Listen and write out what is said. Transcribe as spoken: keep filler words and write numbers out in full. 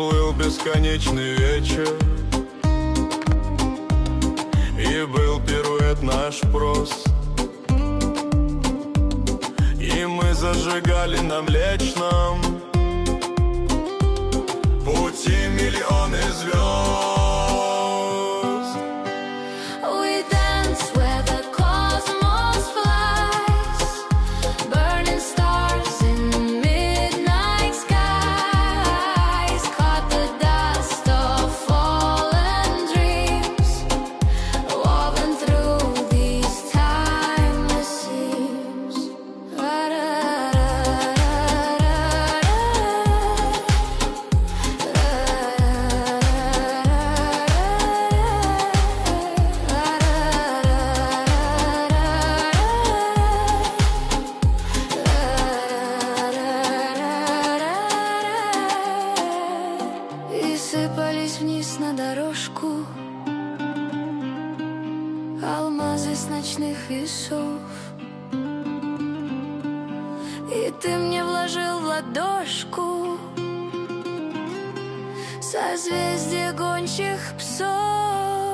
плыл бесконечный вечер, и был пируэт наш прост, и мы зажигали на Млечном пути миллионы звезд. We dance where the cosmos flies, burning stars in the midnight skies, caught the dust of fallen dreams, woven through these timeless seams. И сыпались вниз на дорожку алмазы с ночных весов, и ты мне вложил в ладошку созвездие гончих псов.